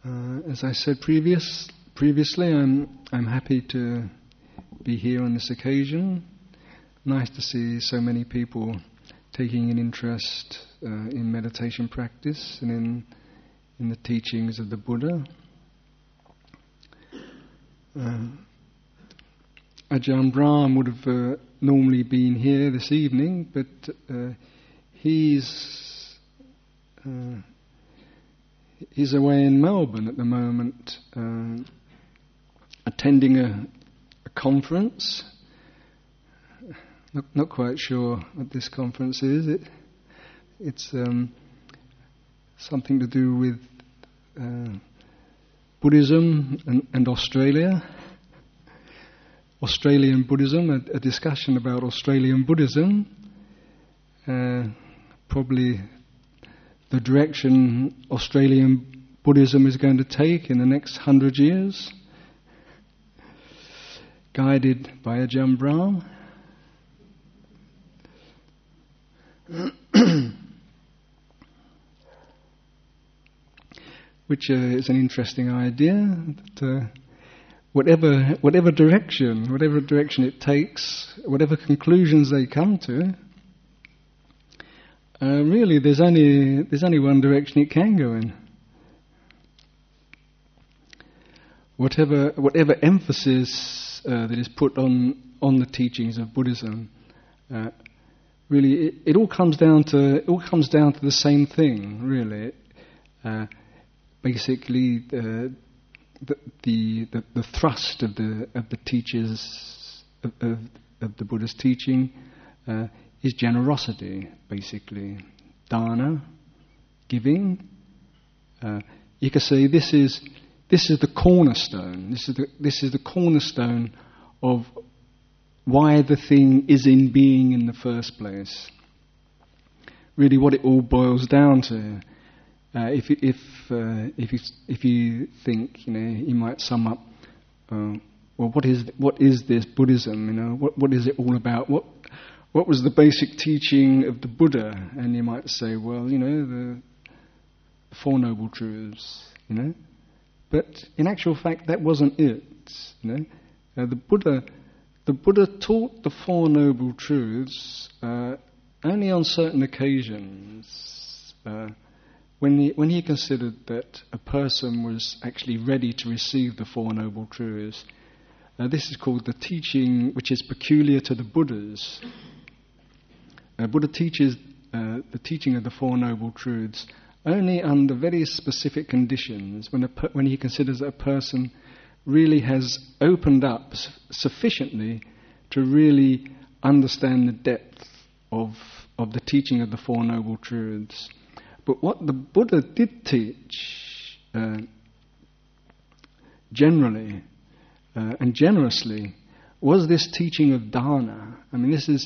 As I said previously, I'm happy to be here on this occasion. Nice to see so many people taking an interest in meditation practice and in the teachings of the Buddha. Ajahn Brahm would have normally been here this evening, but he's away in Melbourne at the moment, attending a conference. Not quite sure what this conference is. It's something to do with Buddhism and Australia. Australian Buddhism, a discussion about Australian Buddhism. Probably the direction Australian Buddhism is going to take in the next 100 years, guided by Ajahn Brahm. Which is an interesting idea. That, whatever direction it takes, whatever conclusions they come to, really there's only one direction it can go in. Whatever emphasis that is put on the teachings of Buddhism, really it all comes down to the same thing, really. Basically, the thrust of the teachers of the Buddha's teaching is generosity, basically, dana, giving. You could say this is the cornerstone. This is the cornerstone of why the thing is in being in the first place. Really, what it all boils down to. If you think, you might sum up. Well, what is this Buddhism? What is it all about? What was the basic teaching of the Buddha? And you might say, well, the Four Noble Truths. But in actual fact, that wasn't it. The Buddha taught the Four Noble Truths only on certain occasions. When he considered that a person was actually ready to receive the Four Noble Truths, this is called the teaching which is peculiar to the Buddhas. Buddha teaches the teaching of the Four Noble Truths only under very specific conditions, when he considers that a person really has opened up sufficiently to really understand the depth of the teaching of the Four Noble Truths. But what the Buddha did teach, generally and generously, was this teaching of dana. I mean, this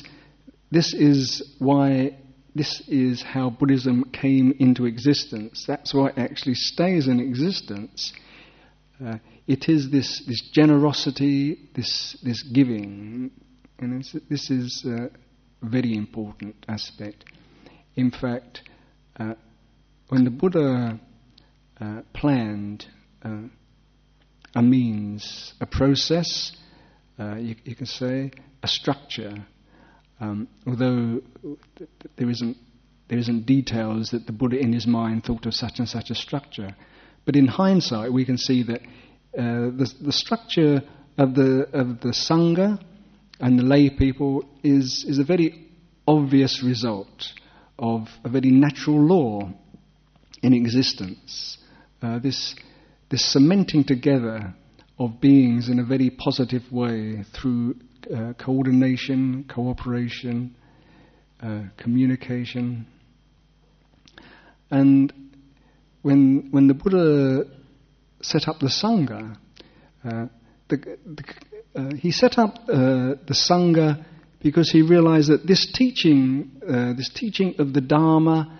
is how Buddhism came into existence. That's why it actually stays in existence. It is this generosity, this giving, and this is a very important aspect. In fact, when the Buddha planned a means, a process, you can say a structure, although there isn't details that the Buddha in his mind thought of such and such a structure, but in hindsight we can see that the structure of the Sangha and the lay people is a very obvious result of a very natural law in existence. This cementing together of beings in a very positive way through coordination, cooperation, communication. And when the Buddha set up the Sangha, he set up the Sangha because he realized that this teaching of the Dharma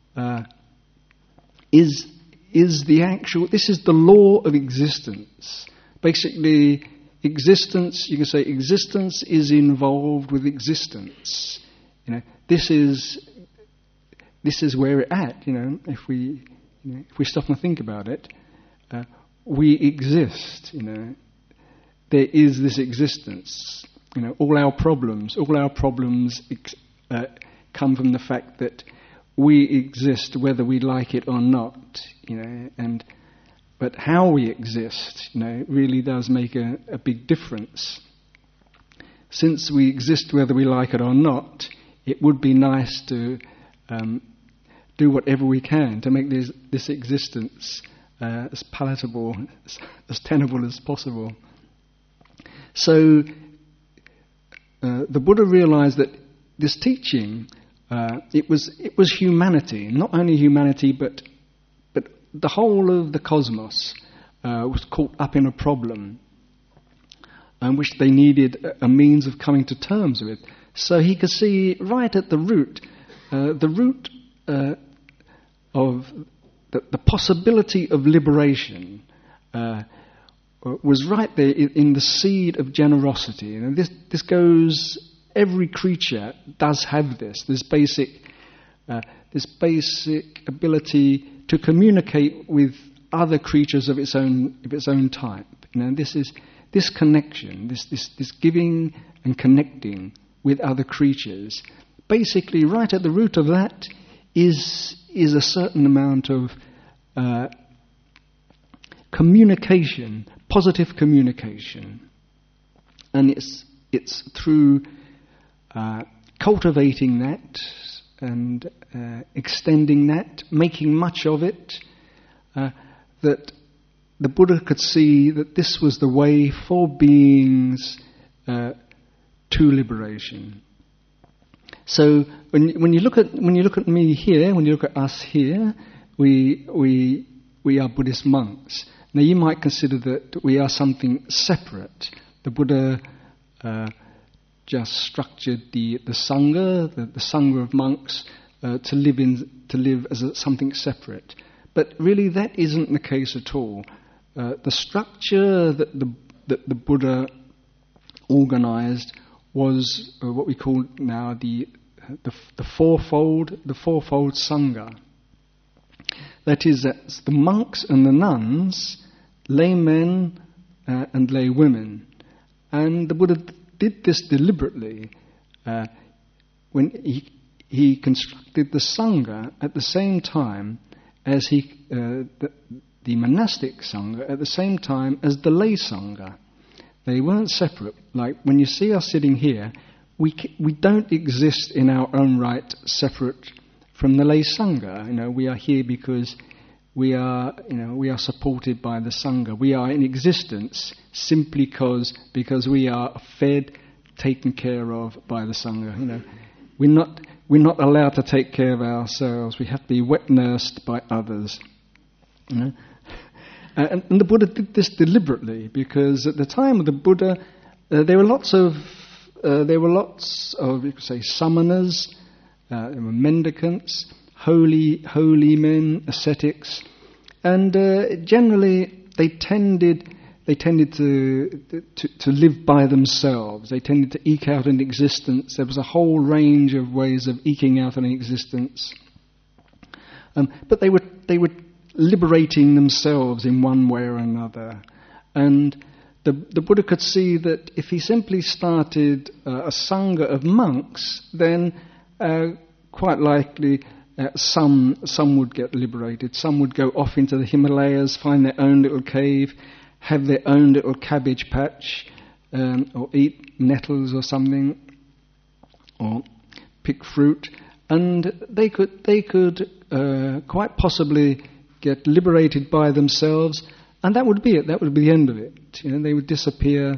is the law of existence. Basically, existence, you can say existence is involved with existence. This is where it's at, if we stop and think about it. we exist, There is this existence. All our problems come from the fact that we exist whether we like it or not, but how we exist, really does make a big difference. Since we exist whether we like it or not, it would be nice to do whatever we can to make this existence as palatable, as tenable as possible. So the Buddha realized that this teaching, it was humanity, not only humanity, but the whole of the cosmos was caught up in a problem, which they needed a means of coming to terms with. So he could see right at the root of the possibility of liberation was right there in the seed of generosity. This goes. Every creature does have this basic ability to communicate with other creatures of its own type. This connection, this giving and connecting with other creatures. Basically, right at the root of that is a certain amount of communication, positive communication, and it's through cultivating that and extending that, making much of it, that the Buddha could see that this was the way for beings to liberation. So when you look at me here, when you look at us here, we are Buddhist monks. Now you might consider that we are something separate. The Buddha just structured the sangha, the sangha of monks, to live as something separate. But really, that isn't the case at all. The structure that the Buddha organized was what we call now the fourfold sangha. That is, that's the monks and the nuns, laymen and lay women, and the Buddha did this deliberately when he constructed the sangha at the same time as the monastic sangha at the same time as the lay sangha. They weren't separate. Like when you see us sitting here, we don't exist in our own right separate from the lay sangha. We are here because we are supported by the sangha. We are in existence simply because we are fed, taken care of by the sangha. We're not allowed to take care of ourselves. We have to be wet nursed by others. And the Buddha did this deliberately because at the time of the Buddha, there were lots of you could say summoners, there were mendicants, holy men, ascetics, and generally they tended to live by themselves. They tended to eke out an existence. There was a whole range of ways of eking out an existence, but they were liberating themselves in one way or another. And the Buddha could see that if he simply started a sangha of monks, then quite likely some would get liberated. Some would go off into the Himalayas, find their own little cave, have their own little cabbage patch, or eat nettles or something, or pick fruit, and they could quite possibly get liberated by themselves, and that would be it. That would be the end of it. They would disappear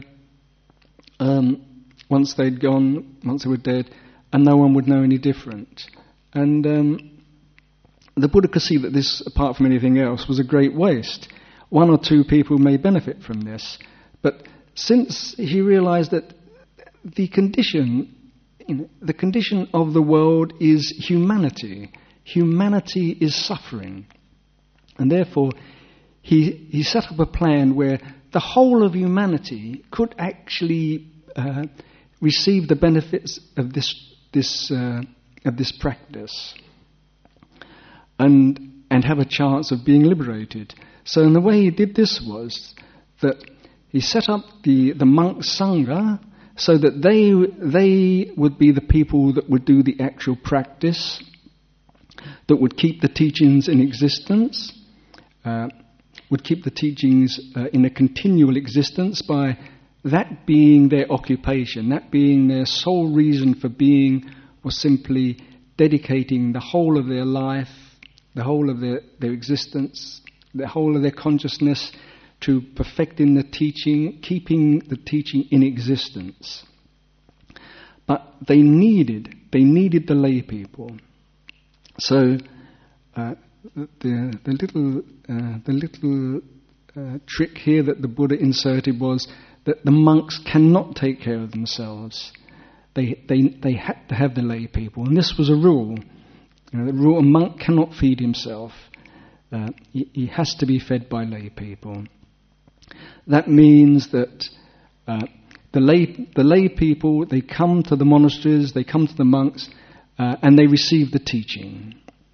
once they'd gone, once they were dead, and no one would know any different. And the Buddha could see that this, apart from anything else, was a great waste. One or two people may benefit from this, but since he realized that the condition of the world is humanity. Humanity is suffering. And therefore, he set up a plan where the whole of humanity could actually receive the benefits of this practice, and have a chance of being liberated. So in the way he did this was that he set up the monk sangha so that they would be the people that would do the actual practice, that would keep the teachings in existence, would keep the teachings in a continual existence by that being their occupation, that being their sole reason for being, was simply dedicating the whole of their life, the whole of their existence, the whole of their consciousness to perfecting the teaching, keeping the teaching in existence. But they needed the lay people. So the little trick here that the Buddha inserted was that the monks cannot take care of themselves. They had to have the lay people, and this was a rule. The rule: a monk cannot feed himself. He has to be fed by lay people. That means that the lay people, they come to the monasteries, they come to the monks, and they receive the teaching.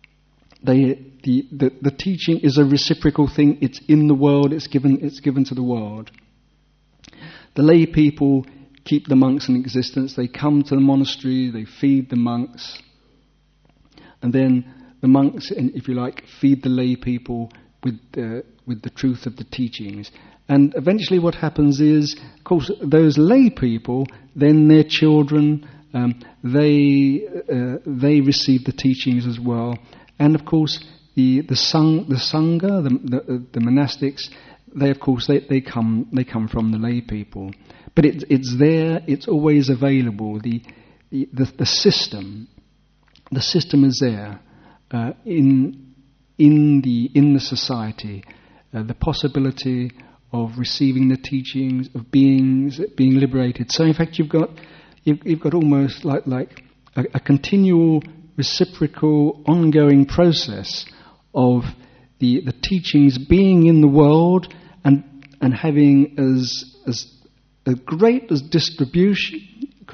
The teaching is a reciprocal thing. It's in the world. It's given to the world. The lay people keep the monks in existence. They come to the monastery. They feed the monks, and then the monks, if you like, feed the lay people with the truth of the teachings. And eventually, what happens is, of course, those lay people, then their children, they receive the teachings as well. And of course, the sangha, the monastics, they come from the lay people. But it's there. It's always available. The system is there in the society. The possibility of receiving the teachings, of being liberated. So in fact, you've got almost like a continual, reciprocal, ongoing process of the teachings being in the world and having as great as distribution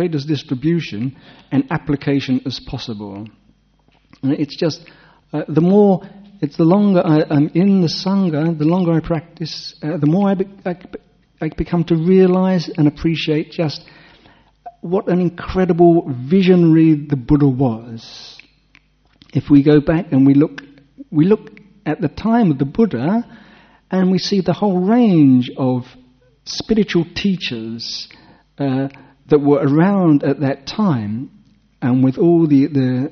and application as possible. And it's just the longer I'm in the Sangha, the longer I practice, the more I become to realize and appreciate just what an incredible visionary the Buddha was. If we go back and we look at the time of the Buddha, and we see the whole range of spiritual teachers that were around at that time, and with all the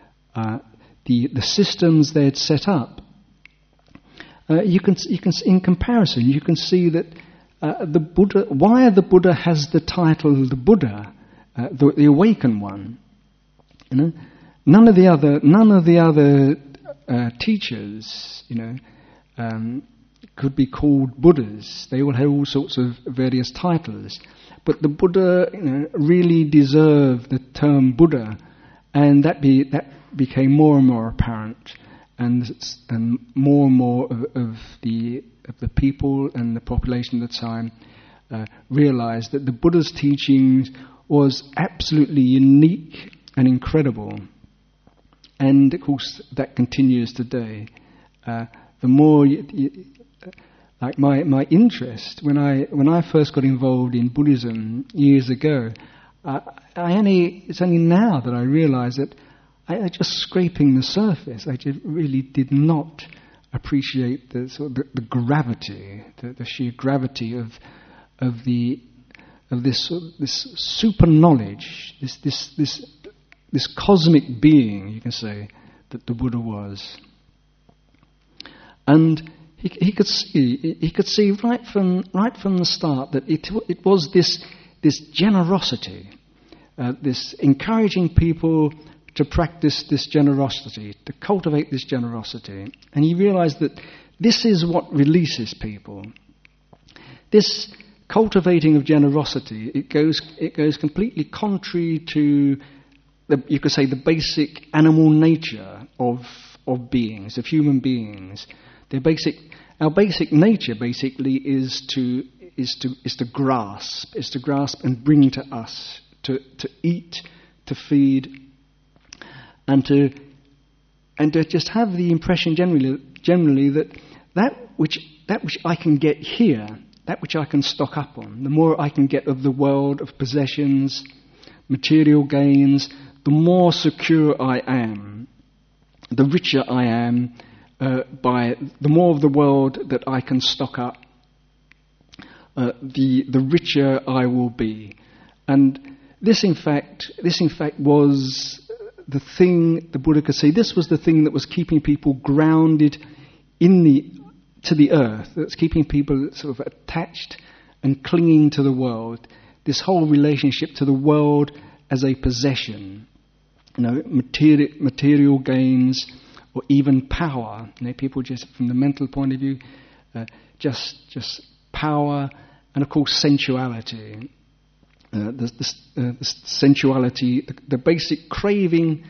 systems they had set up, you can in comparison you can see that the Buddha, why the Buddha has the title the Buddha, the awakened one. None of the other teachers, could be called Buddhas. They all had all sorts of various titles, but the Buddha, really deserved the term Buddha, and that became more and more apparent, and more of the people and the population at the time realized that the Buddha's teachings was absolutely unique and incredible. And of course that continues today. The more like my interest when I first got involved in Buddhism years ago, it's only now that I realise that I just scraping the surface. I just really did not appreciate the gravity, the sheer gravity of this super knowledge, this cosmic being, you can say, that the Buddha was. And he could see right from the start that it was this generosity, this encouraging people to practice this generosity, to cultivate this generosity. And he realized that this is what releases people. This cultivating of generosity, it goes completely contrary to you could say the basic animal nature of beings, of human beings. Our basic nature basically is to grasp and bring to us, to eat, to feed, and to just have the impression generally that which I can get here, that which I can stock up on, the more I can get of the world, of possessions, material gains, the more secure I am, the richer I am, by the more of the world that I can stock up, the richer I will be. And this in fact was the thing the Buddha could say. This was the thing that was keeping people grounded to the earth, that's keeping people sort of attached and clinging to the world. This whole relationship to the world as a possession, material gains, or even power. People just, from the mental point of view, just power, and of course sensuality. The sensuality, the basic craving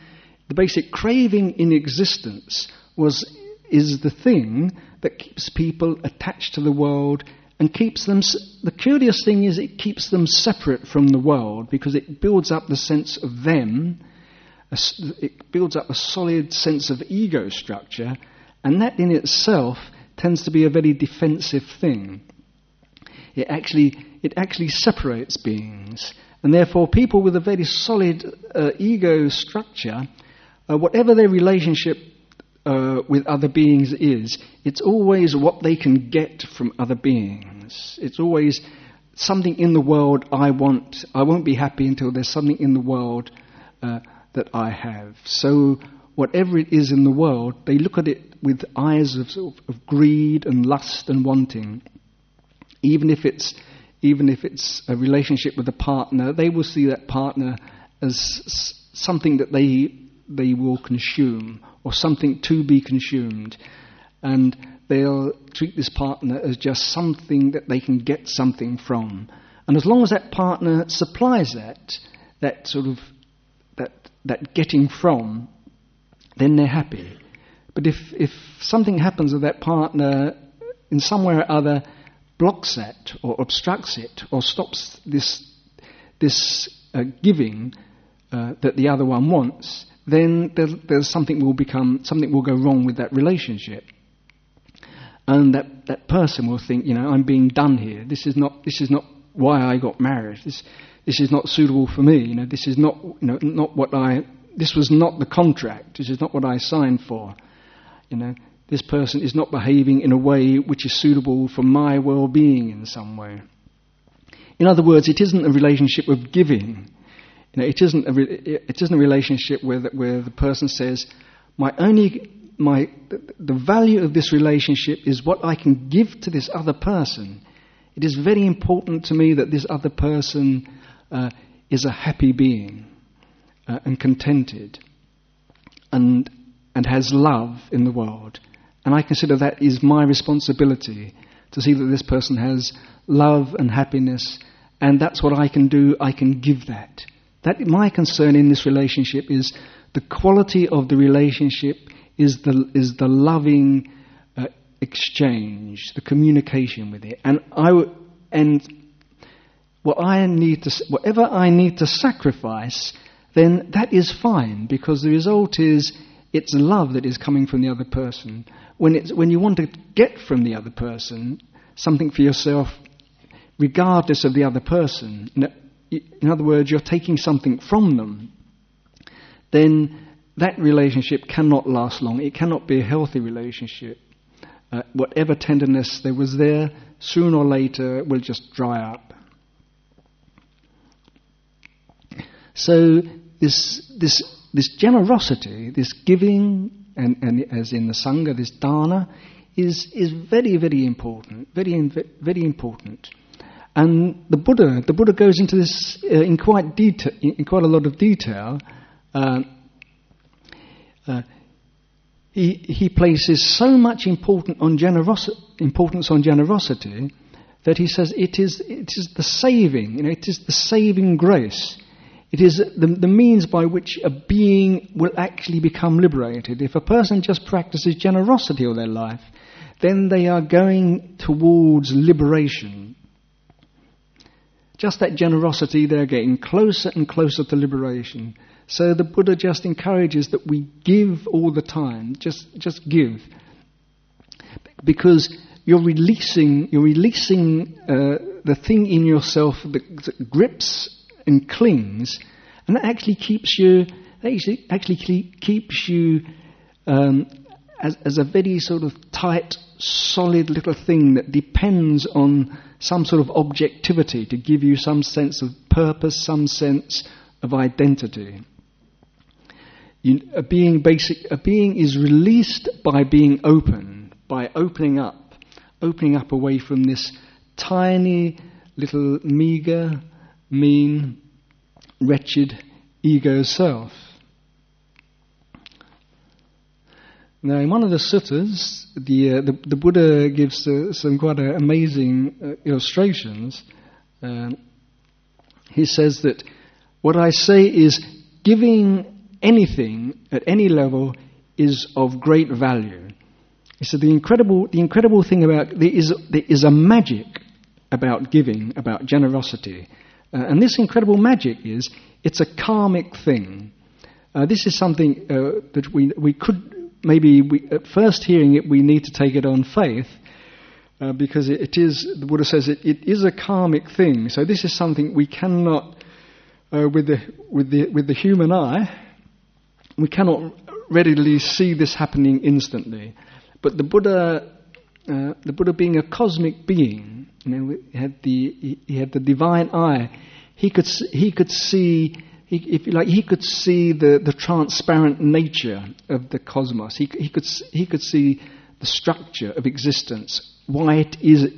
in existence is the thing that keeps people attached to the world and keeps them. The curious thing is, it keeps them separate from the world because it builds up the sense of them. It builds up a solid sense of ego structure, and that in itself tends to be a very defensive thing. It actually separates beings, and therefore people with a very solid ego structure, whatever their relationship with other beings is, it's always what they can get from other beings. It's always something in the world I want. I won't be happy until there's something in the world that I have. So whatever it is in the world, they look at it with eyes of greed and lust and wanting. Even if it's a relationship with a partner, they will see that partner as something that they will consume, or something to be consumed, and they'll treat this partner as just something that they can get something from. And as long as that partner supplies that getting from, then they're happy. But if something happens with that partner in some way or other, blocks that or obstructs it or stops this giving that the other one wants, then there's something will go wrong with that relationship, and that person will think, I'm being done here. This is not why I got married. This is not suitable for me. This is not This was not the contract. This is not what I signed for. This person is not behaving in a way which is suitable for my well-being in some way. In other words, it isn't a relationship of giving. It isn't a relationship where the person says, the value of this relationship is what I can give to this other person. It is very important to me that this other person is a happy being and contented and has love in the world. And I consider that is my responsibility, to see that this person has love and happiness, and that's what I can do. I can give that. That my concern in this relationship is the quality of the relationship, is the loving exchange, the communication with it, whatever I need to sacrifice, then that is fine, because the result is it's love that is coming from the other person. When you want to get from the other person something for yourself, regardless of the other person, in other words, you're taking something from them, then that relationship cannot last long. It cannot be a healthy relationship. Whatever tenderness there was there, sooner or later will just dry up. So this generosity, this giving, and as in the Sangha, this dana, is very, very important, very, very important. And the Buddha goes into this in quite a lot of detail. He places so much importance on generosity that he says it is the saving, it is the saving grace. It is the means by which a being will actually become liberated. If a person just practices generosity all their life, then they are going towards liberation. Just that generosity, they're getting closer and closer to liberation. So the Buddha just encourages that we give all the time. Just give. Because you're releasing the thing in yourself that grips and clings, and that actually keeps you. Keeps you as a very sort of tight, solid little thing that depends on some sort of objectivity to give you some sense of purpose, some sense of identity. A being is released by being open, by opening up away from this tiny little meager, mean, wretched ego self. Now, in one of the suttas, the Buddha gives some quite amazing illustrations. He says that what I say is giving anything at any level is of great value. He said the incredible thing about there is a magic about giving, about generosity, and this incredible magic is it's a karmic thing. This is something that we could. Maybe at first hearing it, we need to take it on faith, because it is, the Buddha says, it is a karmic thing. So this is something we cannot, with the human eye, we cannot readily see this happening instantly. But the Buddha being a cosmic being, he had the divine eye. He could see. He could see the transparent nature of the cosmos. He could see the structure of existence, why it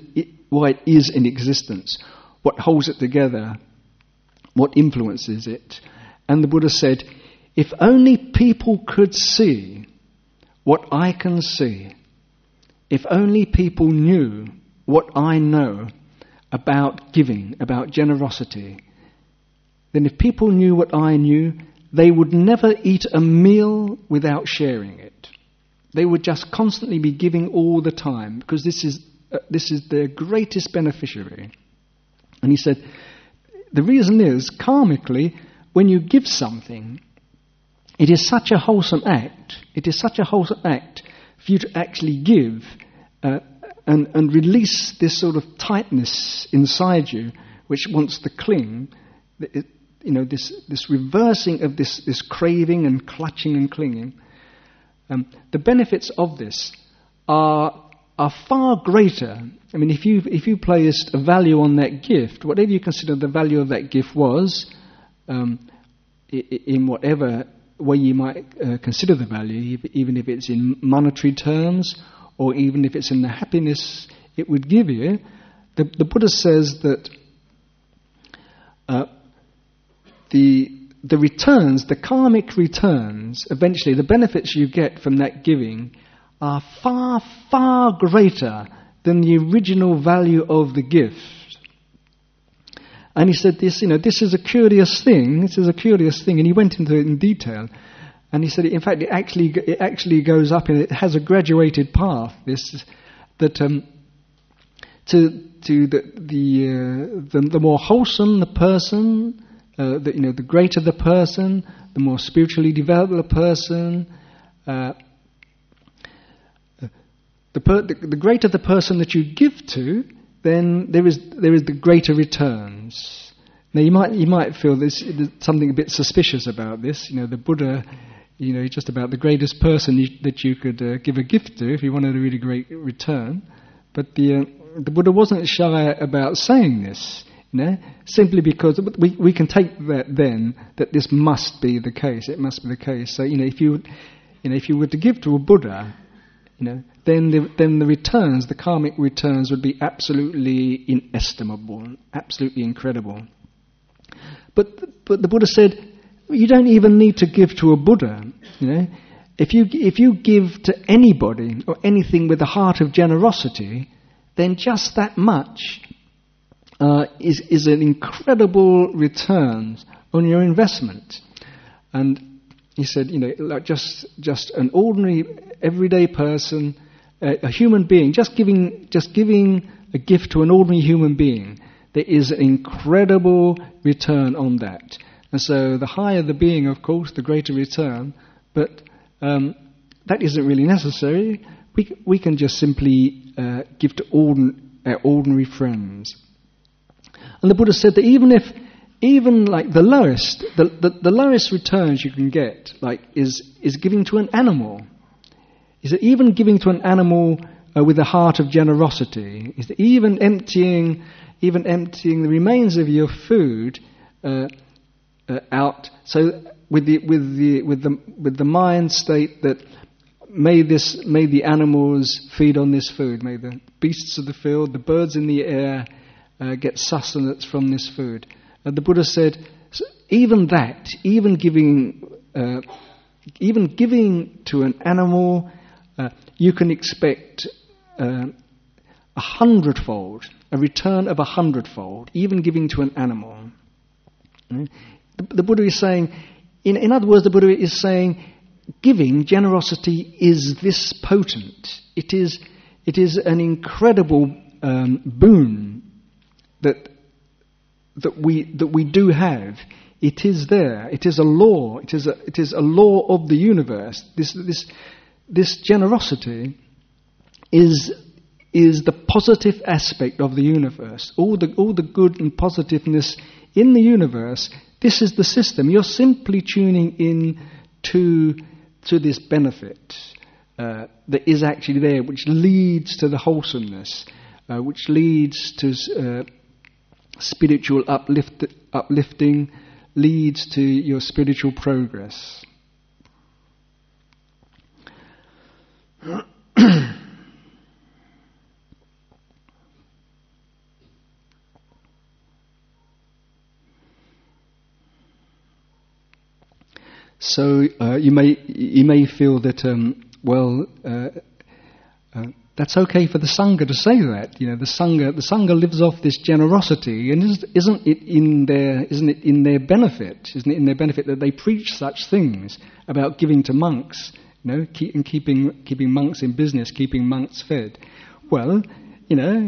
is in existence, what holds it together, what influences it. And the Buddha said, if only people could see what I can see, if only people knew what I know about giving, about generosity, then if people knew what I knew, they would never eat a meal without sharing it. They would just constantly be giving all the time, because this is their greatest beneficiary. And he said, the reason is, karmically, when you give something, it is such a wholesome act. It is such a wholesome act for you to actually give and release this sort of tightness inside you, which wants to cling. This reversing of this craving and clutching and clinging. The benefits of this are far greater. I mean, if you placed a value on that gift, whatever you consider the value of that gift was, in whatever way you might consider the value, even if it's in monetary terms or even if it's in the happiness it would give you, the Buddha says that the returns, the karmic returns, eventually the benefits you get from that giving are far, far greater than the original value of the gift. And he said this is a curious thing. This is a curious thing, and he went into it in detail. And he said, in fact, it actually goes up, and it has a graduated path. The more wholesome the person. The greater the person, the more spiritually developed the person, the greater the person that you give to, then there is the greater returns. Now you might feel there's something a bit suspicious about this. The Buddha, he's just about the greatest person that you could give a gift to if you wanted a really great return. But the Buddha wasn't shy about saying this. Simply because we can take that then that this must be the case. It must be the case. So if you were to give to a Buddha, then the returns, the karmic returns, would be absolutely inestimable, absolutely incredible. But the Buddha said you don't even need to give to a Buddha. If you give to anybody or anything with a heart of generosity, then just that much is an incredible return on your investment. And he said, like just an ordinary, everyday person, a human being, just giving a gift to an ordinary human being, there is an incredible return on that. And so the higher the being, of course, the greater return. But that isn't really necessary. we can just simply give to our ordinary friends. And the Buddha said that even like the lowest returns you can get, like is giving to an animal. Is that even giving to an animal with a heart of generosity? Is that even emptying the remains of your food out? So with the mind state that may the animals feed on this food, may the beasts of the field, the birds in the air get sustenance from this food. The Buddha said, even giving to an animal, you can expect 100-fold, a return of 100-fold, even giving to an animal. The Buddha is saying, in other words, the Buddha is saying, giving, generosity is this potent. It is an incredible boon that we do have. It is there. It is a law. It is a law of the universe. This generosity is the positive aspect of the universe. All the good and positiveness in the universe. This is the system. You're simply tuning in to this benefit that is actually there, which leads to the wholesomeness, which leads to spiritual uplifting, leads to your spiritual progress. So you may feel that that's okay for the Sangha to say that. You know, the Sangha lives off this generosity, and isn't it in their benefit? Isn't it in their benefit that they preach such things about giving to monks? You know, keeping monks in business, keeping monks fed. Well, you know,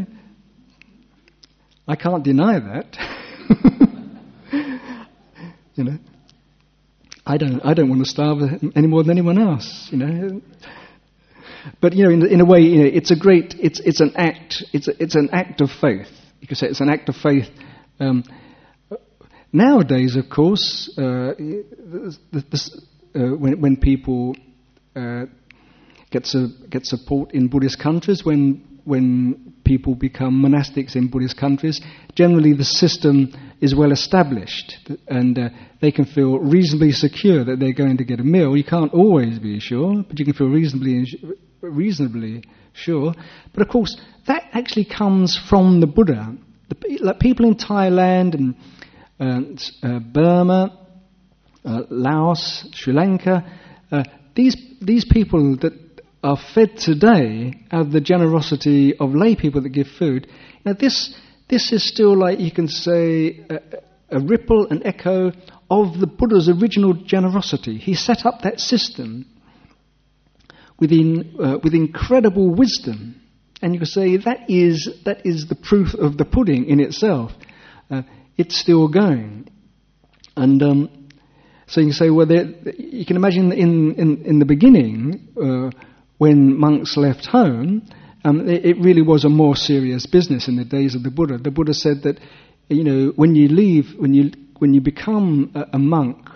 I can't deny that. You know, I don't want to starve any more than anyone else. You know. But you know, in a way, you know, it's an act of faith. You could say it's an act of faith. Nowadays, of course, when people get support in Buddhist countries, when people become monastics in Buddhist countries, generally the system is well established, and they can feel reasonably secure that they're going to get a meal. You can't always be sure, but you can feel reasonably sure. But of course, that actually comes from the Buddha. Like people in Thailand and Burma, Laos, Sri Lanka, these people that are fed today out of the generosity of lay people that give food. Now this is still, like you can say, a ripple, an echo of the Buddha's original generosity. He set up that system with incredible wisdom, and you could say that is the proof of the pudding in itself. It's still going, and so you can say, well, you can imagine in the beginning when monks left home. It really was a more serious business in the days of the Buddha. The Buddha said that, you know, when you become a monk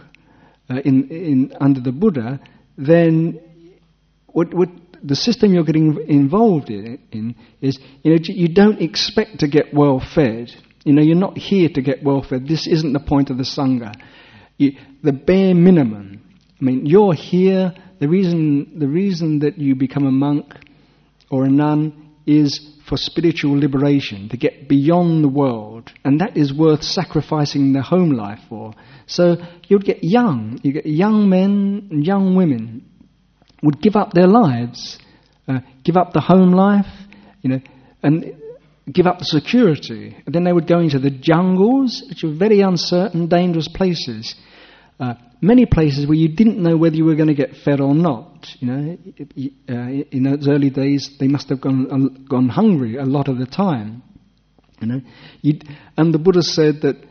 under the Buddha, then what the system you're getting involved in is, you know, you don't expect to get well fed. You know, you're not here to get well fed. This isn't the point of the Sangha. The bare minimum. I mean, you're here. The reason that you become a monk or a nun is for spiritual liberation, to get beyond the world, and that is worth sacrificing their home life for. So you get young men and young women would give up their lives, give up the home life, you know, and give up the security. And then they would go into the jungles, which are very uncertain, dangerous places. Many places where you didn't know whether you were going to get fed or not. You know, in those early days, they must have gone hungry a lot of the time. You know, and the Buddha said that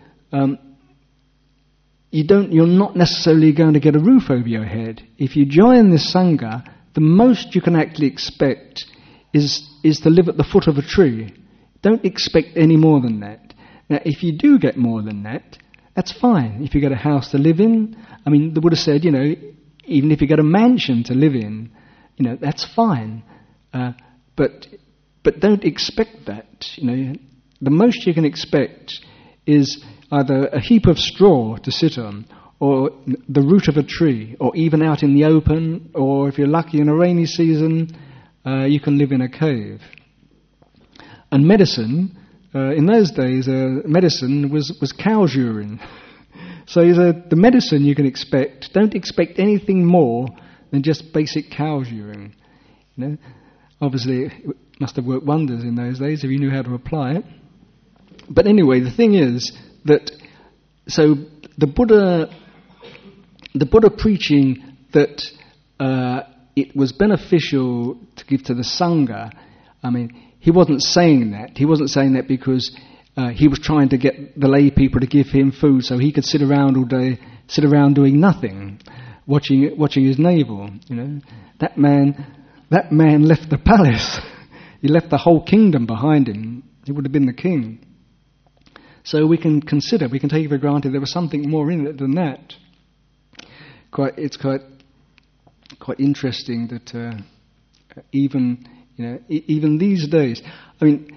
you're not necessarily going to get a roof over your head. If you join this Sangha, the most you can actually expect is to live at the foot of a tree. Don't expect any more than that. Now, if you do get more than that, that's fine. If you get a house to live in, I mean, the Buddha said, even if you get a mansion to live in, that's fine. But don't expect that. The most you can expect is either a heap of straw to sit on, or the root of a tree, or even out in the open, or if you're lucky in a rainy season, you can live in a cave. And medicine, in those days, medicine was cow's urine. So he said, the medicine you can expect, don't expect anything more than just basic cow's urine. Obviously, it must have worked wonders in those days if you knew how to apply it. But anyway, the thing is that, so the Buddha preaching that it was beneficial to give to the Sangha, I mean, he wasn't saying that. He wasn't saying that because he was trying to get the lay people to give him food so he could sit around all day, sit around doing nothing, watching his navel. That man left the palace. He left the whole kingdom behind him. He would have been the king. So we can take it for granted there was something more in it than that. It's quite interesting that even these days, I mean,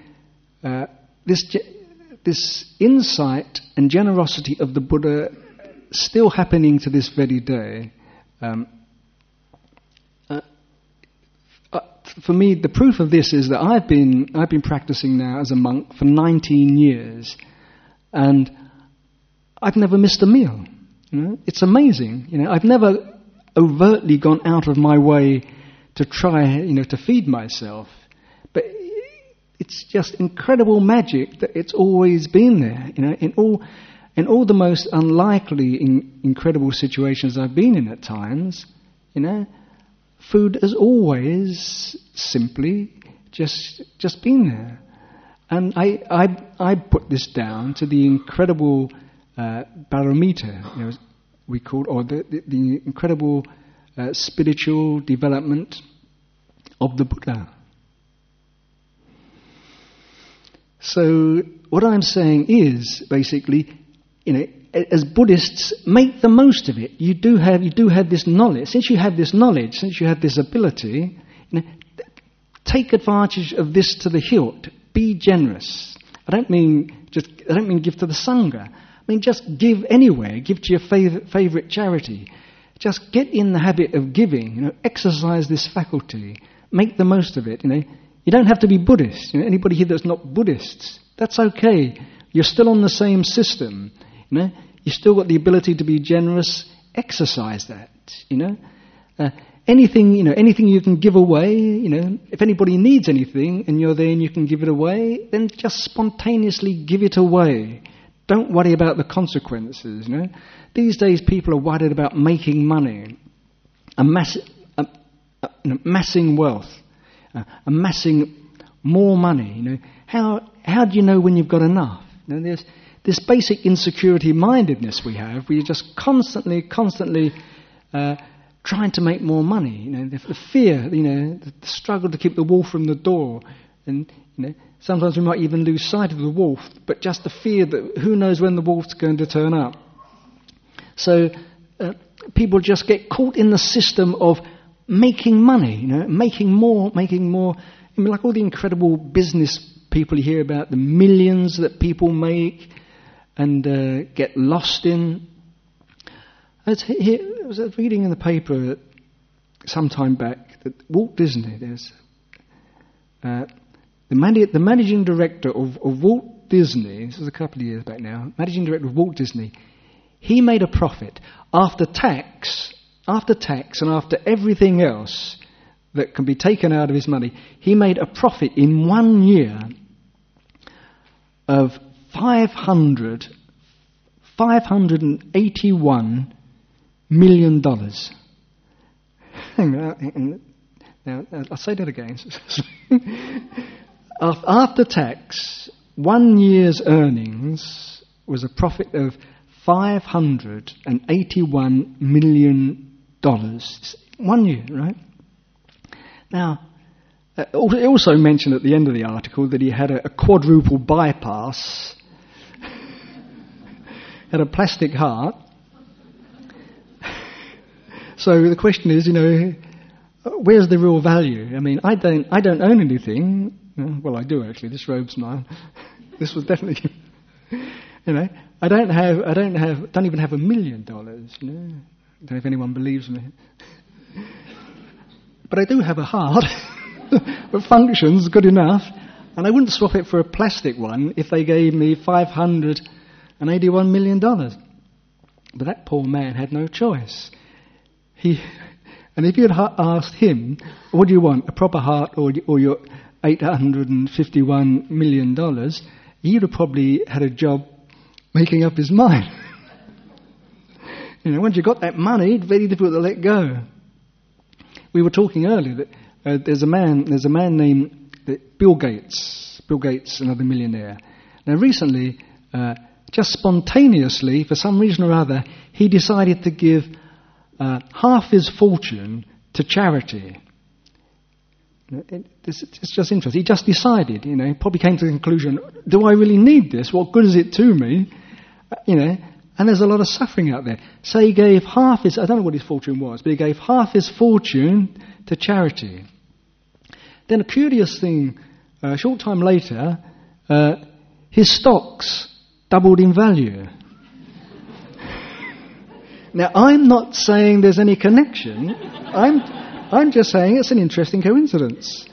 this insight and generosity of the Buddha still happening to this very day. For me, the proof of this is that I've been practicing now as a monk for 19 years, and I've never missed a meal. It's amazing. I've never overtly gone out of my way to try, to feed myself. But it's just incredible magic that it's always been there. In all the most unlikely, incredible situations I've been in at times, food has always simply just been there. And I put this down to the incredible barometer, we call, or the incredible spiritual development of the Buddha. So what I'm saying is basically, as Buddhists, make the most of it. You do have this knowledge. Since you have this knowledge, since you have this ability, take advantage of this to the hilt. Be generous. I don't mean give to the Sangha. I mean just give anywhere. Give to your favorite charity. Just get in the habit of giving. Exercise this faculty. Make the most of it. You don't have to be Buddhist. Anybody here that's not Buddhist, that's okay. You're still on the same system. You still got the ability to be generous. Exercise that. Anything you can give away. If anybody needs anything and you're there and you can give it away, then just spontaneously give it away. Don't worry about the consequences. These days, people are worried about making money, amassing wealth, amassing more money. How do you know when you've got enough? There's this basic insecurity mindedness we have. We're just constantly trying to make more money. The fear, the struggle to keep the wolf from the door, and sometimes we might even lose sight of the wolf, but just the fear that who knows when the wolf's going to turn up. So people just get caught in the system of making money, making more. I mean, like all the incredible business people you hear about, the millions that people make and get lost in. I was reading in the paper some time back that Walt Disney, the managing director of Walt Disney, this was a couple of years back now, managing director of Walt Disney, he made a profit after tax and after everything else that can be taken out of his money, he made a profit in 1 year of $581 million. Hang on, now I'll say that again. After tax, 1 year's earnings was a profit of $581 million. 1 year, right? Now, it also mentioned at the end of the article that he had a quadruple bypass, had a plastic heart. So the question is, where's the real value? I mean, I don't own anything. Well, I do actually. This robe's mine. This was definitely, I don't even have $1 million. I don't know if anyone believes me, but I do have a heart that functions good enough, and I wouldn't swap it for a plastic one if they gave me $581 million. But that poor man had no choice. And if you had asked him, what do you want, a proper heart or your $851 million, he'd have probably had a job making up his mind. Once you got that money, it's very difficult to let go. We were talking earlier that there's a man named Bill Gates. Bill Gates, another millionaire. Now recently, just spontaneously, for some reason or other, he decided to give half his fortune to charity. It's just interesting. He just decided, he probably came to the conclusion, do I really need this? What good is it to me? And there's a lot of suffering out there. So he gave half his, I don't know what his fortune was, but he gave half his fortune to charity. Then a curious thing, a short time later, his stocks doubled in value. Now, I'm not saying there's any connection. I'm just saying it's an interesting coincidence.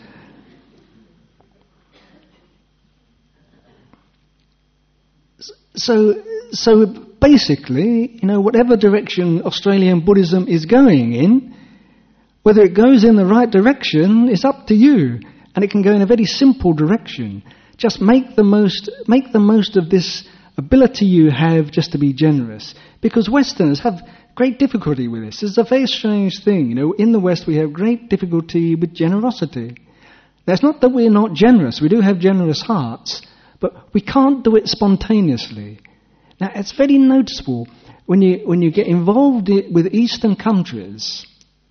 So basically, whatever direction Australian Buddhism is going in, whether it goes in the right direction is up to you, and it can go in a very simple direction. Just make the most of this ability you have just to be generous. Because Westerners have great difficulty with this. It's a very strange thing. In the West we have great difficulty with generosity. Now, it's not that we're not generous. We do have generous hearts, but we can't do it spontaneously. Now, it's very noticeable when you get involved with Eastern countries,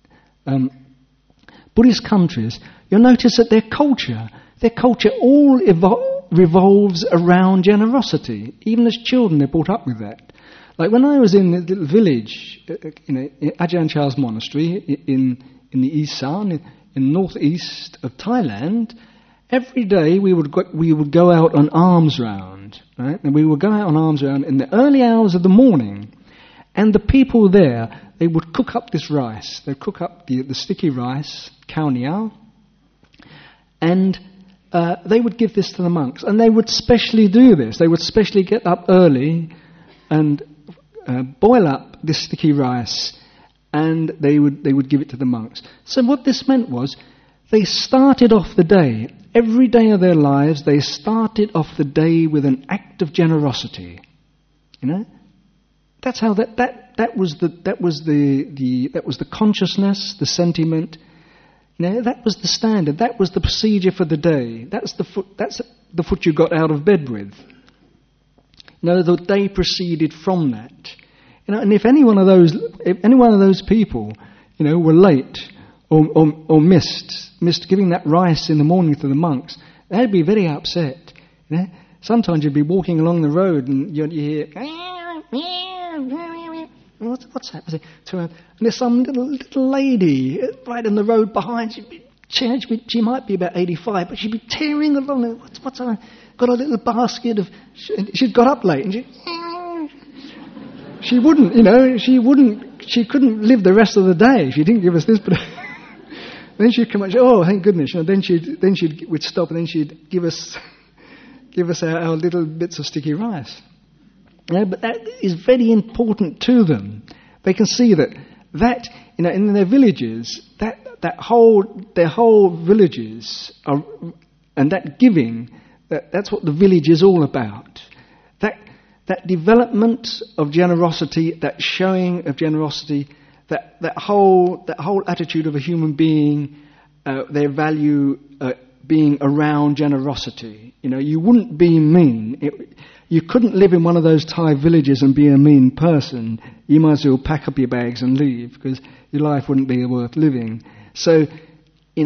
Buddhist countries, you'll notice that their culture all revolves around generosity. Even as children, they're brought up with that. Like when I was in the little village, in Ajahn Chah's monastery in the Isan, in northeast of Thailand, every day we would go out on alms round, right? And we would go out on alms round in the early hours of the morning, and the people there, they would cook up this rice. They'd cook up the sticky rice, khao niao, and they would give this to the monks. And they would specially do this. They would specially get up early and boil up this sticky rice, and they would give it to the monks. So what this meant was, they started off the day, every day of their lives, they started off the day with an act of generosity. That's how that was the consciousness, the sentiment. That was the standard. That was the procedure for the day. That's the foot you got out of bed with. The day proceeded from that. And if any one of those people, were late or missed giving that rice in the morning to the monks, they'd be very upset. Sometimes you'd be walking along the road and you hear, what's happening? And there's some little lady right in the road behind. She might be about 85, but she'd be tearing along. What's her? Got a little basket of. She'd got up late, and she wouldn't. She couldn't live the rest of the day if she didn't give us this. But then she'd come out. Oh, thank goodness! Then we'd stop, and then she'd give us our little bits of sticky rice. But that is very important to them. They can see that in their villages, their whole villages are, and that giving, that's what the village is all about. That development of generosity, that showing of generosity, that whole attitude of a human being, their value being around generosity. You wouldn't be mean. You couldn't live in one of those Thai villages and be a mean person. You might as well pack up your bags and leave, because your life wouldn't be worth living. So,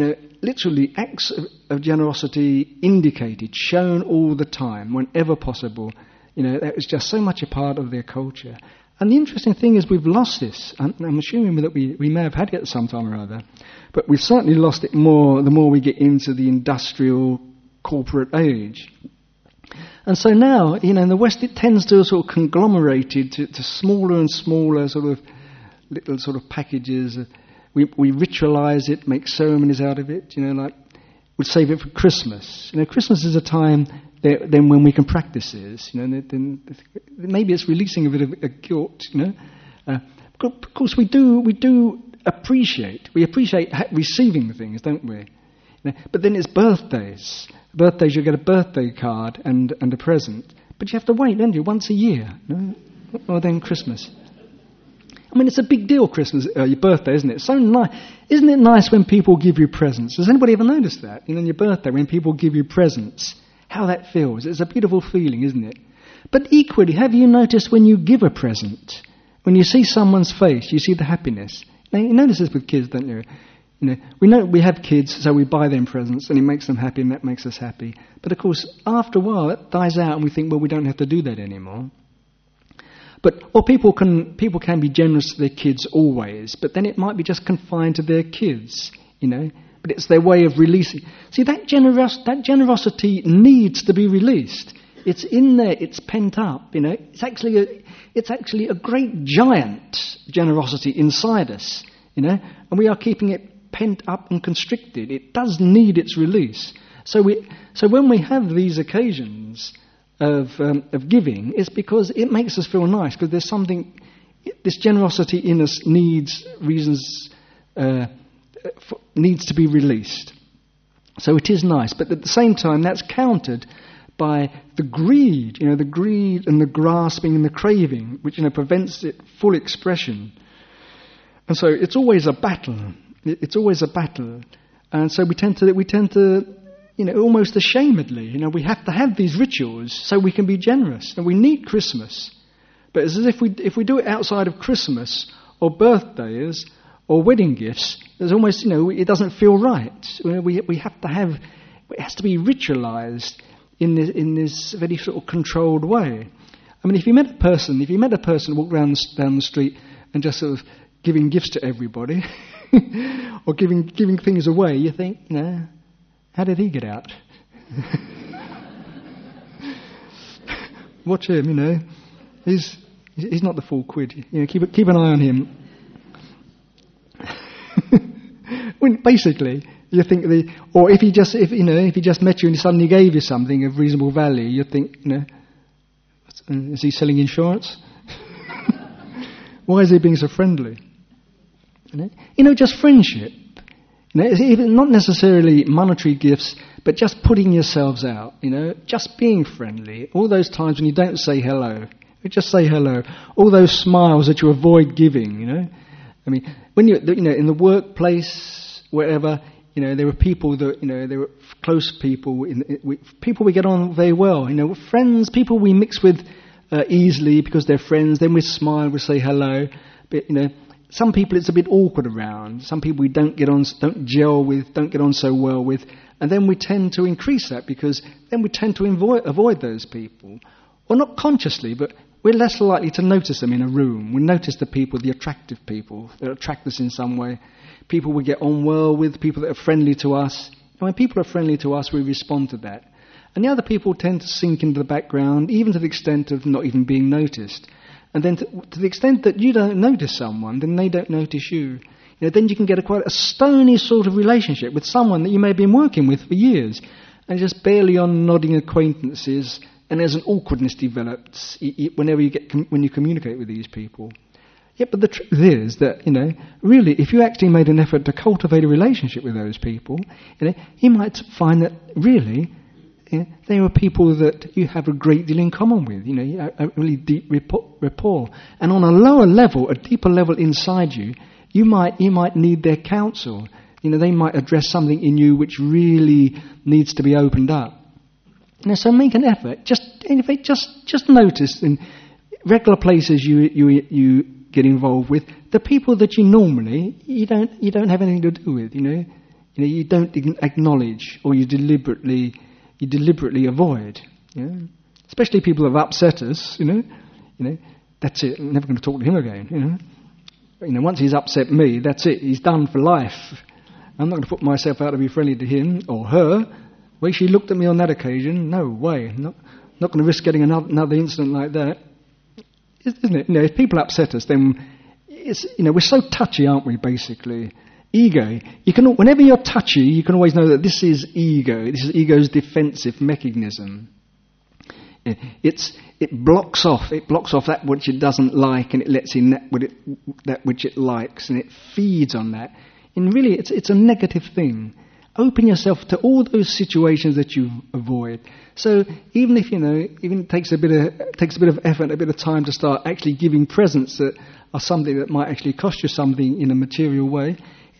literally acts of generosity indicated, shown all the time, whenever possible. That was just so much a part of their culture. And the interesting thing is we've lost this. I'm assuming that we may have had it at some time or other, but we've certainly lost it more the more we get into the industrial corporate age. And so now, in the West, it tends to sort of conglomerate to smaller and smaller sort of little sort of packages. We ritualize it, make ceremonies out of it, like we'd save it for Christmas. Christmas is a time then when we can practice this, then maybe it's releasing a bit of a guilt, Of course, we appreciate receiving things, don't we? But then it's birthdays. Birthdays, you get a birthday card and a present. But you have to wait, don't you, once a year, or then Christmas. I mean, it's a big deal, Christmas, your birthday, isn't it? So nice. Isn't it nice when people give you presents? Has anybody ever noticed that? On your birthday, when people give you presents, how that feels. It's a beautiful feeling, isn't it? But equally, have you noticed when you give a present, when you see someone's face, you see the happiness? Now, you notice this with kids, don't you? We know we have kids, so we buy them presents, and it makes them happy, and that makes us happy. But of course, after a while, it dies out, and we think, well, we don't have to do that anymore. Or people can be generous to their kids always, but then it might be just confined to their kids, But it's their way of releasing. See, that generosity needs to be released. It's in there. It's pent up. It's actually a great giant generosity inside us. And we are keeping it pent up and constricted. It does need its release. So when we have these occasions of giving, it's because it makes us feel nice, because there's something, this generosity in us needs to be released. So it is nice, but at the same time that's countered by the greed, the greed and the grasping and the craving, which prevents it full expression. And so it's always a battle. It's always a battle, and so we tend to almost ashamedly, we have to have these rituals so we can be generous, and we need Christmas. But it's as if we do it outside of Christmas or birthdays or wedding gifts, there's almost, it doesn't feel right. We have to have, it has to be ritualized in this very sort of controlled way. I mean, if you met a person walk down the street and just sort of giving gifts to everybody, or giving things away, you think, how did he get out? Watch him, he's not the full quid. Keep an eye on him. When basically you think or if he just met you and he suddenly gave you something of reasonable value, you think, is he selling insurance? Why is he being so friendly? Just friendship. Not necessarily monetary gifts, but just putting yourselves out. Just being friendly. All those times when you don't say hello, just say hello. All those smiles that you avoid giving. I mean, when you're in the workplace, wherever, there are people that there are close people, people we get on very well. Friends, people we mix with easily because they're friends. Then we smile, we say hello. But some people it's a bit awkward around. Some people we don't gel with, don't get on so well with, and then we tend to increase that because then we tend to avoid those people, or not consciously, but we're less likely to notice them in a room. We notice the people, the attractive people that attract us in some way, people we get on well with, people that are friendly to us. And when people are friendly to us, we respond to that. And the other people tend to sink into the background, even to the extent of not even being noticed. And then to the extent that you don't notice someone, then they don't notice you. Then you can get quite a stony sort of relationship with someone that you may have been working with for years, and just barely on nodding acquaintances, and there's an awkwardness develops when you communicate with these people. Yeah, but the truth is that, really, if you actually made an effort to cultivate a relationship with those people, you might find that really they are people that you have a great deal in common with, a really deep rapport. And on a lower level, a deeper level inside you, you might need their counsel. They might address something in you which really needs to be opened up. So make an effort. Just notice in regular places you get involved with the people that you normally you don't have anything to do with. you don't acknowledge, or you deliberately avoid. Especially people who have upset us. That's it. I'm never going to talk to him again. Once he's upset me, that's it. He's done for life. I'm not going to put myself out to be friendly to him or her. The way she looked at me on that occasion, no way. Not going to risk getting another incident like that. Isn't it? If people upset us, then we're so touchy, aren't we? Basically, ego. Whenever you're touchy, you can always know that this is ego. This is ego's defensive mechanism. It blocks off that which it doesn't like, and it lets in that which it likes, and it feeds on that. And really, it's a negative thing. Open yourself to all those situations that you avoid. So even if even it takes a bit of effort, a bit of time to start actually giving presents that are something that might actually cost you something in a material way,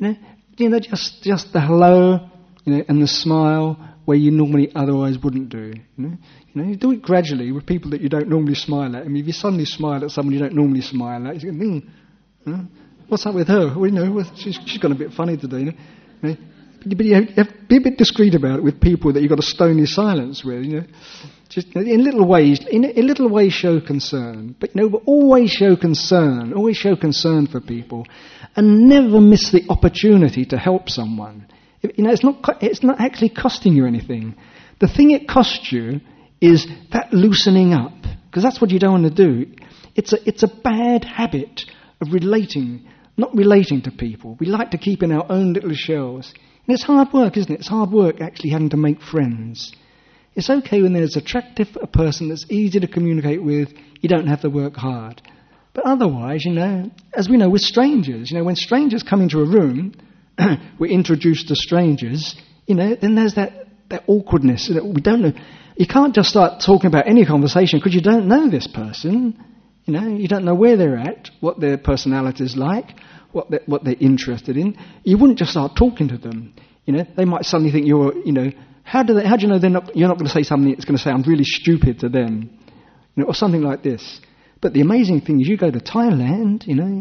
just the hello, and the smile where you normally otherwise wouldn't do. You do it gradually with people that you don't normally smile at. I mean, if you suddenly smile at someone you don't normally smile at, you think, what's up with her? Well, she's gone a bit funny today. But you have to be a bit discreet about it with people that you've got a stony silence with. Just in little ways show concern. But always show concern. Always show concern for people, and never miss the opportunity to help someone. It's not actually costing you anything. The thing it costs you is that loosening up, because that's what you don't want to do. It's a bad habit of not relating to people. We like to keep in our own little shells. And it's hard work, isn't it? It's hard work actually having to make friends. It's okay when there's a person that's easy to communicate with, you don't have to work hard. But otherwise, as we know with strangers, when strangers come into a room, we're introduced to strangers, then there's that awkwardness. We don't know. You can't just start talking about any conversation because you don't know this person. You don't know where they're at, what their personality is like, what they're interested in. You wouldn't just start talking to them. They might suddenly think you're, how do you know you're not going to say something that's going to sound really stupid to them, or something like this. But the amazing thing is, you go to Thailand,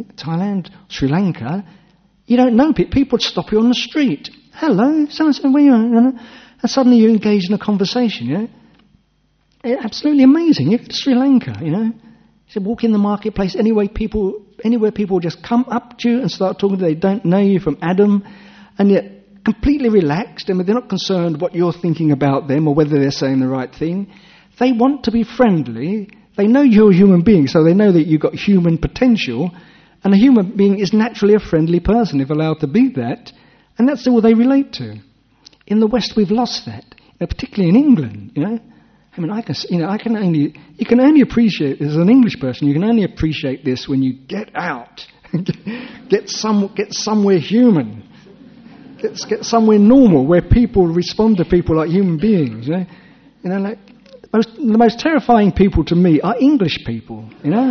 Sri Lanka, you don't know people. People stop you on the street. Hello, so-and-so, where you are? And suddenly you engage in a conversation, It's absolutely amazing. You go to Sri Lanka, You walk in the marketplace, anywhere people just come up to you and start talking to you. They don't know you from Adam, and yet completely relaxed, and they're not concerned what you're thinking about them or whether they're saying the right thing. They want to be friendly. They know you're a human being, so they know that you've got human potential, and a human being is naturally a friendly person if allowed to be that, and that's all they relate to. In the West, we've lost that, particularly in England, I mean, you can only appreciate, as an English person, you can only appreciate this when you get out, get somewhere human, get somewhere normal where people respond to people like human beings. Like the most terrifying people to me are English people.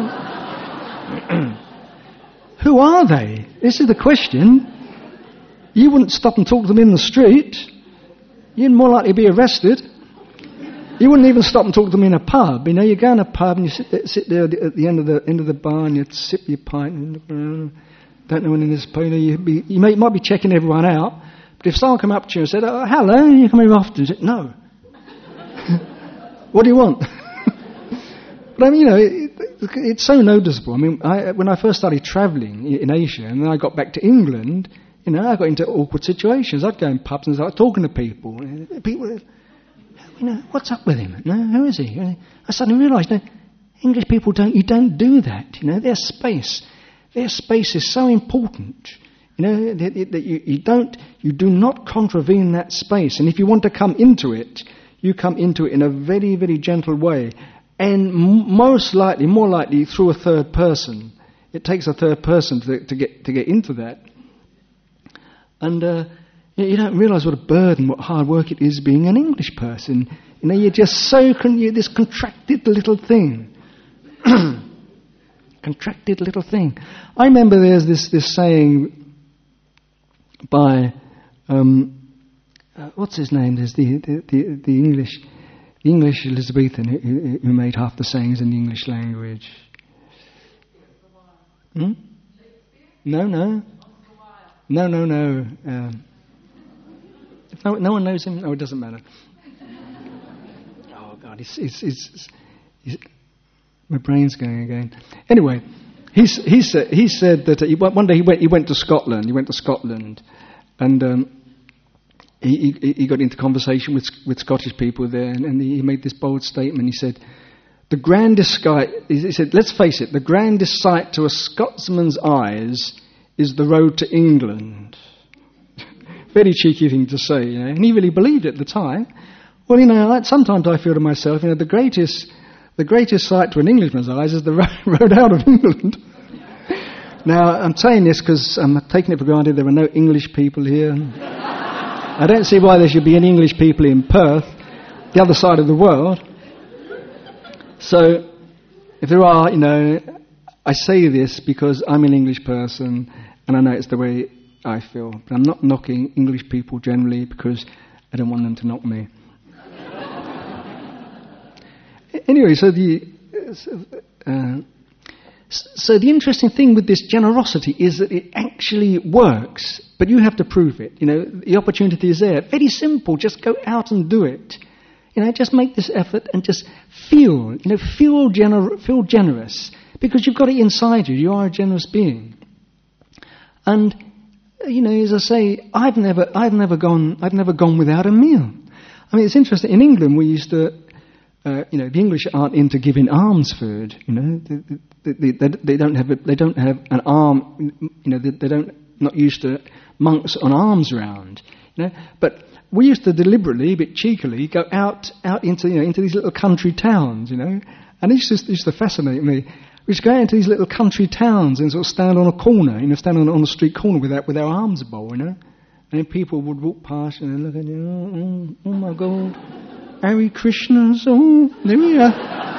Who are they? This is the question. You wouldn't stop and talk to them in the street. You're more likely to be arrested. You wouldn't even stop and talk to them in a pub. You go in a pub and you sit there at the end of the bar and you sip your pint and don't know when in this point you might be checking everyone out. But if someone come up to you and said, "Oh, hello, you come here often?" You say, "No." What do you want? But I mean, it's so noticeable. I mean, when I first started travelling in Asia and then I got back to England, I got into awkward situations. I'd go in pubs and start talking to people. People, what's up with him? Who is he? I suddenly realised, English people don't do that. Their space is so important. That you do not contravene that space. And if you want to come into it, you come into it in a very, very gentle way. And more likely through a third person. It takes a third person to get into that. And you don't realise what a burden, what hard work it is being an English person. You're just you're this contracted little thing. Contracted little thing. I remember there's this saying by what's his name? There's the English Elizabethan who made half the sayings in the English language. No. No one knows him? No, it doesn't matter. Oh, God, my brain's going again. Anyway, he said that one day he went to Scotland. He went to Scotland, and he got into conversation with Scottish people there, and he made this bold statement. He said, "The grandest sight," he said, "let's face it, the grandest sight to a Scotsman's eyes is the road to England." Very cheeky thing to say, you know, and he really believed it at the time. Well, you know, sometimes I feel to myself, you know, the greatest sight to an Englishman's eyes is the road out of England. Now, I'm saying this because I'm taking it for granted there are no English people here. I don't see why there should be any English people in Perth, the other side of the world. So, if there are, you know, I say this because I'm an English person and I know it's the way I feel. But I'm not knocking English people generally because I don't want them to knock me. Anyway, so the interesting thing with this generosity is that it actually works, but you have to prove it. You know, the opportunity is there. Very simple. Just go out and do it. You know, just make this effort and just feel generous, because you've got it inside you. You are a generous being. And you know, as I say, I've never gone without a meal. I mean, it's interesting. In England, we used to. You know, the English aren't into giving alms food. You know, they don't have an arm. You know, they're not used to monks on alms round. You know, but we used to deliberately, a bit cheekily, go out into these little country towns. You know, and it used to fascinate me. We used to go out into these little country towns and sort of stand on a corner. You know, stand on a street corner with our alms bowl. You know, and then people would walk past and they'd look at you. Oh my God. Hare Krishnas, oh, there we are.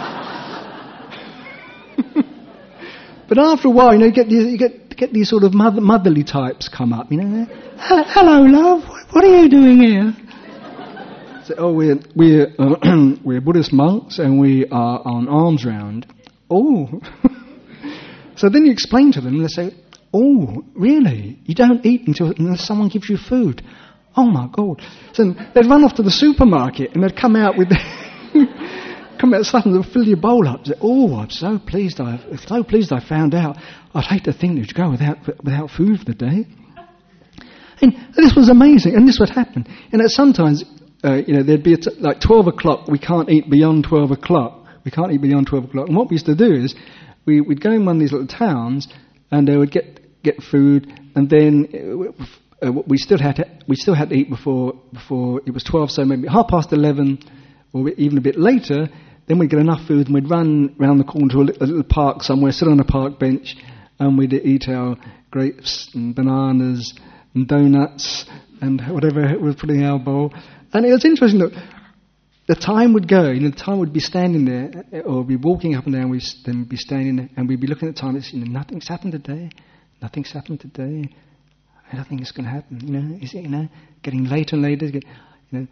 But after a while, you know, you get these sort of motherly types come up, you know. Hello, love. What are you doing here? So, oh, we're Buddhist monks and we are on alms round. Oh. So then you explain to them and they say, oh, really? You don't eat unless someone gives you food. Oh my God! So they'd run off to the supermarket and they'd come out with, suddenly they'd fill your bowl up. Say, oh, I'm so pleased! I found out. I'd hate to think you'd go without food for the day. And this was amazing, and this would happen. And sometimes, you know, there'd be like 12 o'clock. We can't eat beyond 12 o'clock. We can't eat beyond 12 o'clock. And what we used to do is, we'd go in one of these little towns, and they would get food, and then. We still had to eat before it was 12, so maybe 11:30, or even a bit later. Then we'd get enough food and we'd run round the corner to a little park somewhere, sit on a park bench, and we'd eat our grapes and bananas and donuts and whatever we were putting in our bowl. And it was interesting that the time would go. You know, the time would be standing there, or we'd be walking up and down. Then we'd be standing there, and we'd be looking at the time. And nothing's happened today. Nothing's happened today. I don't think it's going to happen, you know. Is it, you know, getting later and later? You know,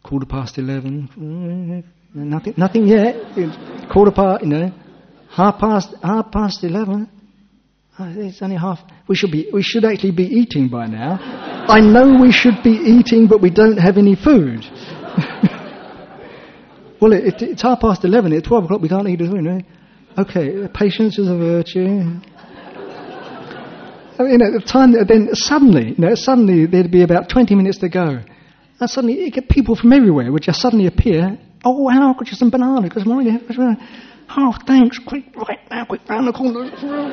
11:15. Nothing yet. 11:15. You know, 11:30. It's only half. We should actually be eating by now. I know we should be eating, but we don't have any food. Well, it's 11:30. At 12 o'clock, we can't eat as well, you know. Okay, patience is a virtue. You know, the time then suddenly there'd be about 20 minutes to go, and suddenly you get people from everywhere would just suddenly appear. Oh, hello, got you some bananas? Good morning. Oh, thanks. Quick, right now, quick round the corner,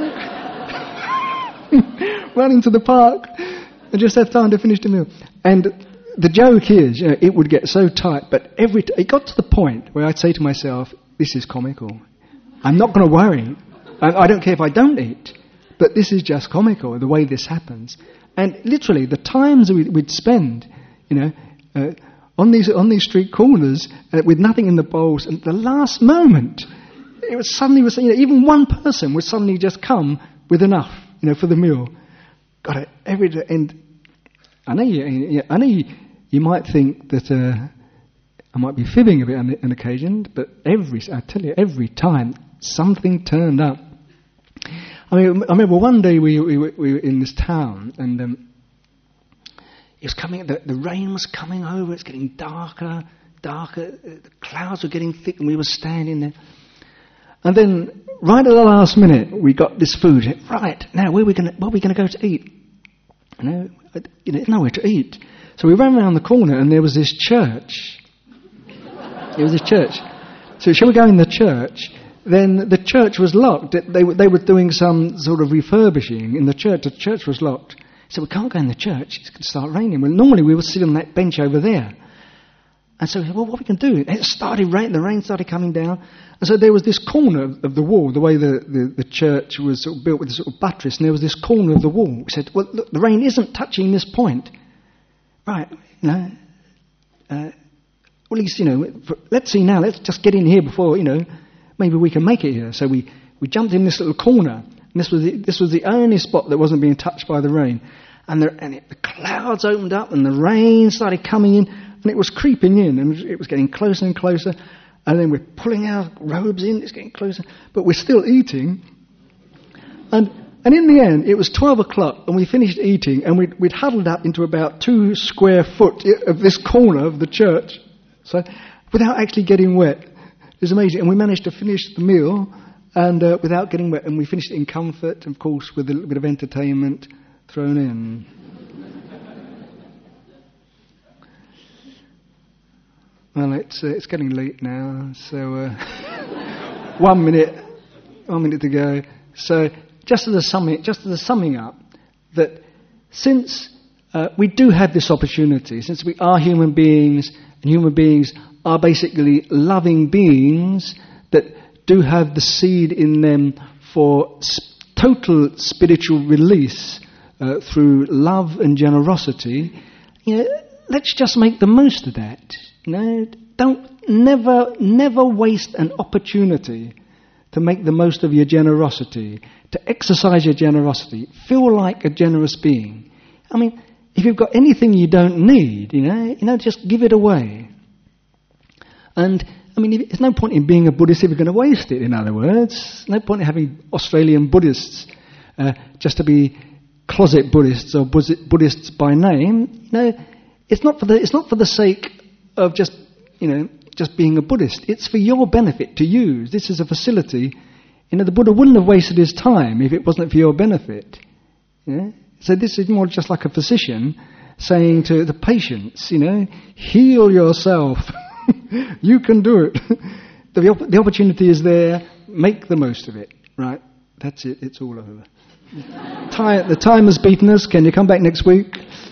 running to the park, and just have time to finish the meal. And the joke is, you know, it would get so tight, but it got to the point where I'd say to myself, "This is comical. I'm not going to worry. I don't care if I don't eat." But this is just comical, the way this happens. And literally, the times we'd spend, you know, on these street corners with nothing in the bowls, and at the last moment, it was suddenly, you know, even one person would suddenly just come with enough, you know, for the meal. Got it every day. And I know you might think that I might be fibbing a bit on an occasion, but I tell you, every time something turned up. I remember one day we were in this town, and it was coming. The rain was coming over. It's getting darker. The clouds were getting thick, and we were standing there. And then, right at the last minute, we got this food. Right now, where are we going to go to eat? There's nowhere to eat. So we ran around the corner, and there was this church. It was a church. So shall we go in the church? Then the church was locked. They were doing some sort of refurbishing in the church. The church was locked. So we can't go in the church. It's going to start raining. Well, normally we would sit on that bench over there. And so we said, well, what we can do? It started raining. The rain started coming down. And so there was this corner of the wall, the way the church was sort of built with this sort of buttress, and there was this corner of the wall. We said, well, look, the rain isn't touching this point. Right, at least, let's see now, let's just get in here before, maybe we can make it here. So we jumped in this little corner, and this was the only spot that wasn't being touched by the rain. And the clouds opened up, and the rain started coming in, and it was creeping in, and it was getting closer and closer. And then we're pulling our robes in, it's getting closer, but we're still eating. And in the end, it was 12 o'clock, and we finished eating, and we'd huddled up into about 2 square foot of this corner of the church, so without actually getting wet. It was amazing. And we managed to finish the meal and without getting wet, and we finished it in comfort, of course, with a little bit of entertainment thrown in. Well, it's getting late now, so 1 minute to go. So just as a summing up, that since we do have this opportunity, since we are human beings, and human beings are basically loving beings that do have the seed in them for total spiritual release through love and generosity, let's just make the most of that. Don't never waste an opportunity to make the most of your generosity, to exercise your generosity. Feel like a generous being. I mean, if you've got anything you don't need, just give it away. And I mean, there's no point in being a Buddhist if you're going to waste it. In other words, no point in having Australian Buddhists just to be closet Buddhists or Buddhists by name. It's not for the sake of just being a Buddhist. It's for your benefit to use. This is a facility. The Buddha wouldn't have wasted his time if it wasn't for your benefit. So this is more just like a physician saying to the patients, heal yourself. You can do it. The opportunity is there. Make the most of it. Right? That's it. It's all over. The time has beaten us. Can you come back next week?